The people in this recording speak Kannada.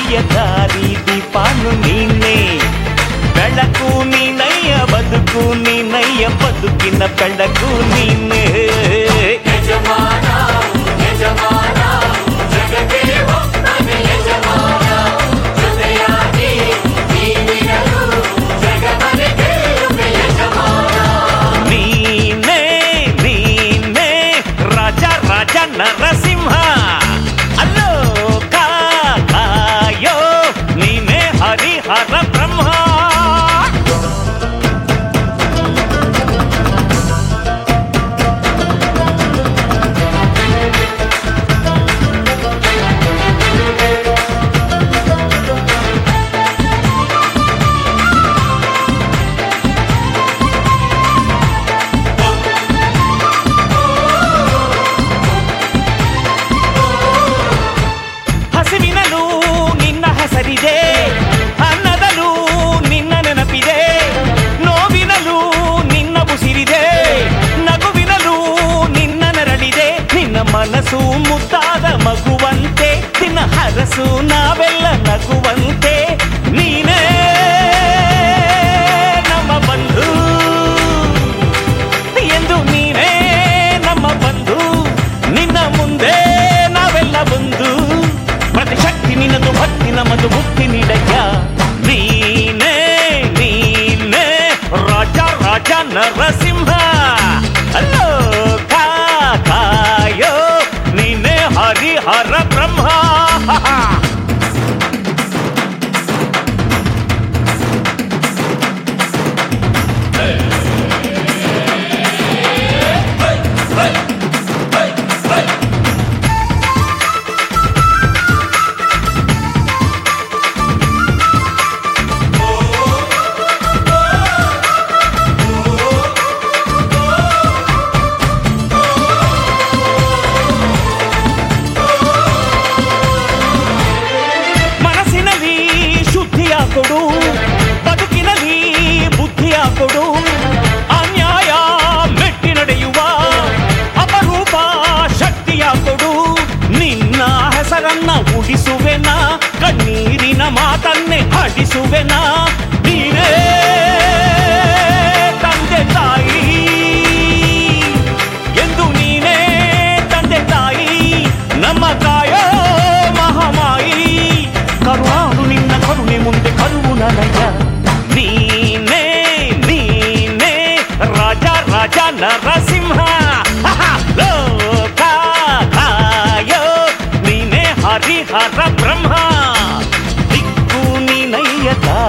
ನಡೆಯ ದಾರಿ ದೀಪಾನು ನೀನೆ, ಬೆಳಕು ನೀನಯ್ಯ ಬದುಕು ನೀನಯ್ಯ ಬದುಕಿನ ಬೆಳಕು ನೀನೆ. ಯಜಮಾನ ಯಜಮಾನ ಜಗದೇ ಒಬ್ಬನೇ ಯಜಮಾನ, ಜೊತೆಯಾಗಿ ನೀನಿರಲು ಜಗವನ್ನೇ ಗೆಲ್ಲುವೆ ಯಜಮಾನ. ನೀನೇ ನೀನೇ ರಾಜ ರಾಜ ನರಸಿಂಹ, ಅಲ್ಲೋ ಕಾಯೋ ನೀನೇ ಹರಿಹರ ಬ್ರಹ್ಮ. ಹಸಿವಿನಲ್ಲೂ ನಿನ್ನ ಹೆಸರಿದೆ, ಅನ್ನದಲ್ಲೂ ನಿನ್ನ ನೆನಪಿದೆ, ನೋವಿನಲ್ಲೂ ನಿನ್ನ ಉಸಿರಿದೆ, ನಗುವಿನಲ್ಲೂ ನಿನ್ನ ನೆರಳಿದೆ. ನಿನ್ನ ಮನಸ್ಸು ಮುದ್ದಾದ ಮಗುವಂತೆ, ನಿನ್ನ ಹರಸು ನಾವೆಲ್ಲ ನಗುವಂತೆ. ನೀನೇ ನಮ್ಮ ಬಂಧು ಎಂದು, ನೀನೇ ನಮ್ಮ ಬಂಧು, ನಿನ್ನ ಮುಂದೆ ನಾವೆಲ್ಲ ಬಂಧು. ಪ್ರತಿಶಕ್ತಿ ನಿನ್ನದು, ಭಕ್ತಿ ನಮ್ಮದು, ಬುದ್ಧಿ ನಿಡಯ್ಯ. ನೀನೇ ನೀನೇ ರಾಜ ರಾಜ ನರಸಿಂಹ, ಅಲ್ಲೋ ಕಾಯೋ ನೀನೇ ಹರಿಹರ ಬ್ರಹ್ಮ. ಮನಸ್ಸಿನಲ್ಲಿ ಶುದ್ಧಿಯ ಕೊಡು, ಬದುಕಿನಲ್ಲಿ ಬುದ್ಧಿಯ ಕೊಡು, ಅನ್ಯಾಯ ಮೆಟ್ಟಿ ನಡೆಯುವ ಅಪರೂಪ ಶಕ್ತಿಯ ಕೊಡು. ನಿನ್ನ ಹೆಸರನ್ನ ಉಳಿಸುವೆನ, ಕಣ್ಣೀರಿನ ಮಾತನ್ನೇ ಆಡಿಸುವೆನ. ನೀನೇ ತಂದೆ ತಾಯಿ ಎಂದು, ನೀನೇ ತಂದೆ ತಾಯಿ ನಮ್ಮ ಕಾಯೋ ಮಹಾಮಾಯಿ. ಕರುಣಾಳು ನಿನ್ನ ಕರುಣೆ ಮುಂದೆ ಕರುವು ನನಯ. ನೀನೇ ನೀನೇ ರಾಜ ರಾಜ ನರಸಿಂಹ, ಲೋಕ ಕಾಯೋ ನೀನೇ ಹರಿಹರ ಬ್ರಹ್ಮ. ದಿಕ್ಕು ನೀನಯ್ಯ